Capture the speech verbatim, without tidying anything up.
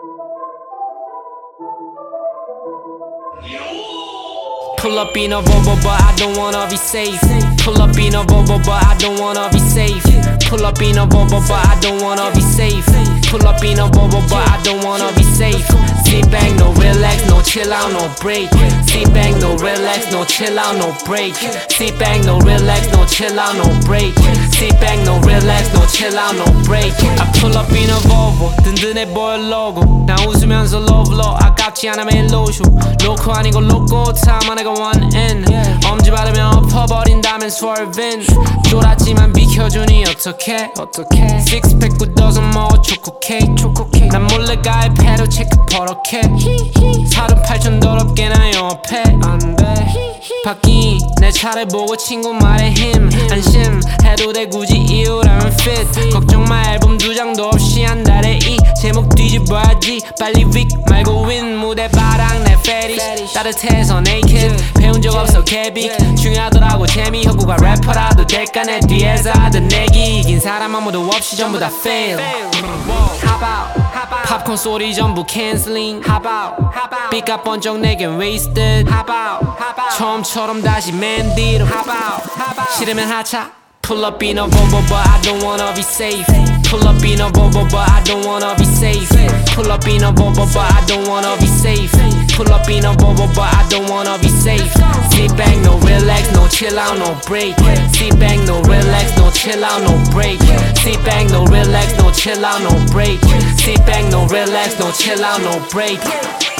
Pull up in a Volvo, but I don't wanna be safe. Pull up in a Volvo, but I don't wanna be safe. Pull up in a Volvo, but I don't wanna be safe. Pull up in a Volvo, but I don't wanna be safe. Sit back, no relax, no chill out, no break. Sit back, no relax, no chill out, no break. Sit back, no relax, no chill out, no break. Sit back, no relax, no chill out, no break. I pull up in a Volvo, 든든해 보여 로고. 나 웃으면서 love low, 아깝지 않아 매일 로쇼. 로코 아니고 로꼬, 다만 내가 one in. 엄지 바르면 엎어버린다면 swerving. 쫄았지만 비켜주니 어떡해 어떡해. 식스팩 굳어서 먹어 초코 케이크 초코 케이크. 난 몰래 가입해도 체크 버럭해. 살은 팔천 더럽게 나 영업해 안돼. 바뀐 내 차를 보고 친구 말에 힘 안심해도 돼 굳이 이유라면 fit. 걱정 마 앨범 두 장도 없이 한 달에 이 제목 뒤집어야지 빨리 윅 말고 윈. 무대 바닥 내 fetish 따뜻해서 naked. 배운 적 없어 개빅 중요하더라고 재미. 혁우가 래퍼라도 될까 내 뒤에서 하던 내기. 이긴 사람 아무도 없이 전부 다 fail. 팝콘 소리 전부 canceling. 삐까 번쩍 내겐 wasted. 처음처럼 다시 맨 뒤로. 싫으면 하차. Pull up in a Volvo, but I don't wanna be safe. Pull up in a Volvo, but I don't wanna be safe. Pull up in a Volvo, but I don't wanna be safe. Pull up in a Volvo, but I don't wanna be safe. Sit back, no relax, no chill out, no break. Sit back, no relax, no chill out, no break. Sit back, no relax, no chill out, no break. Sit back, no relax, no chill out, no break.